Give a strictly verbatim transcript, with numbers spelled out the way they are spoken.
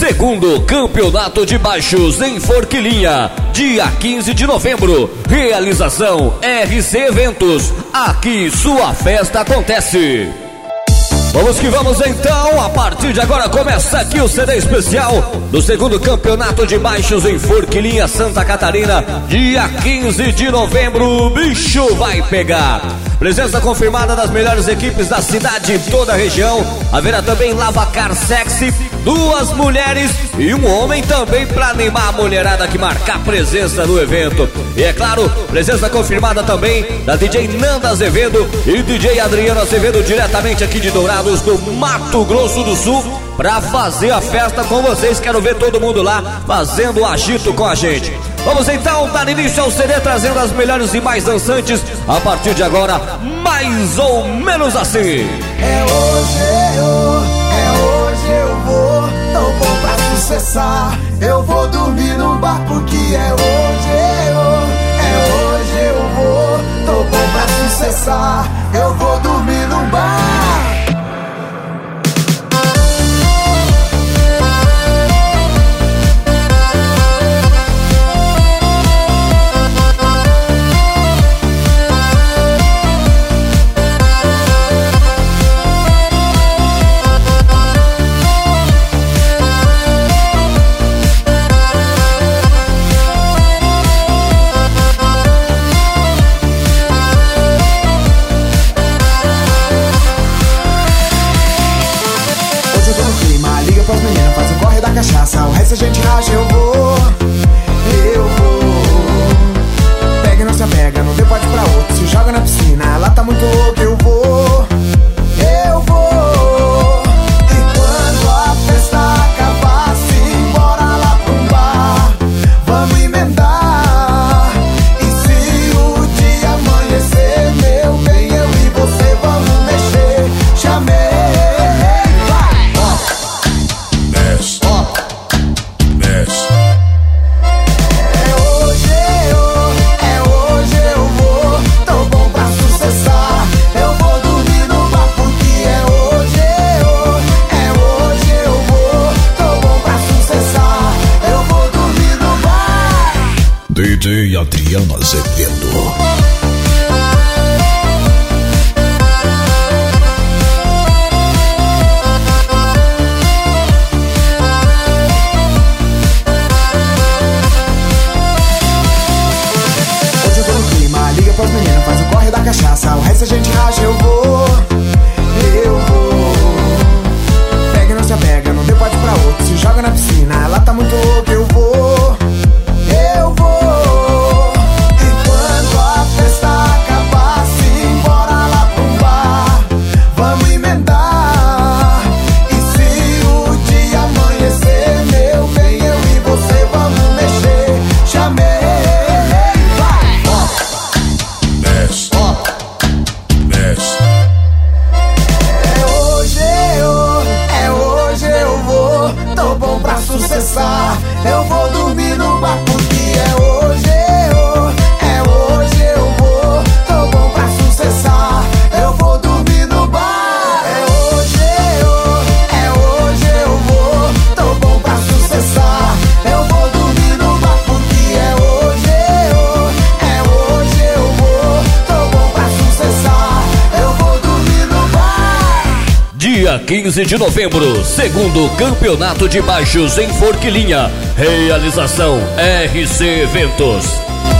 segundo Campeonato de Baixos em Forquilinha, dia quinze de novembro. Realização R C Eventos. Aqui sua festa acontece. Vamos que vamos então, a partir de agora começa aqui o C D especial do segundo Campeonato de Baixos em Forquilinha, Santa Catarina, dia quinze de novembro, o bicho vai pegar. Presença confirmada das melhores equipes da cidade em toda a região. Haverá também Lavacar Sexy, duas mulheres e um homem também para animar a mulherada que marcar presença no evento. E é claro, presença confirmada também da D J Nanda Azevedo e D J Adriano Azevedo, diretamente aqui de Dourados, do Mato Grosso do Sul, pra fazer a festa com vocês. Quero ver todo mundo lá fazendo o agito com a gente. Vamos então dar início ao C D, trazendo as melhores e mais dançantes. A partir de agora, mais ou menos assim. É hoje, eu, é hoje eu vou, tão bom pra sucessar. Eu vou dormir no bar porque é hoje, eu, é hoje eu vou, tão bom pra sucessar. Eu vou dormir no bar. Cachaça, o resto a gente racha, eu vou, eu vou. Pega e não se apega, não dê pode pra outro. Se joga na piscina, lá tá muito louco, eu vou, eu vou. E quando a festa acabar, se embora lá pro bar, vamos emendar. E se o dia amanhecer, meu bem, eu e você vamos mexer. Chamei. D J Adriano Azevedo. Hoje eu tô no clima, liga pras meninas, faz o corre da cachaça. O resto a gente racha, eu vou, eu vou. Pega e não se apega, não dê pode pra outro. Se joga na piscina, lá tá muito louco, eu vou, eu vou. E quando a festa acabar, se embora lá pro bar, vamos emendar. E se o dia amanhecer, meu bem, eu e você vamos mexer. Chamei. Mexe, mexe. É hoje eu, é hoje eu vou, tô bom pra sucessar. Eu vou dormir no bar porque é hoje eu, é hoje eu vou, tô bom pra sucessar. Eu vou dormir no bar. É hoje eu, é hoje eu vou, tô bom pra sucessar. Eu vou dormir no bar porque é hoje eu, é hoje eu vou, tô bom pra sucessar. Eu vou dormir no bar. Dia quinze de novembro, segundo Campeonato de Baixos em Forquilinha. Realização R C Eventos.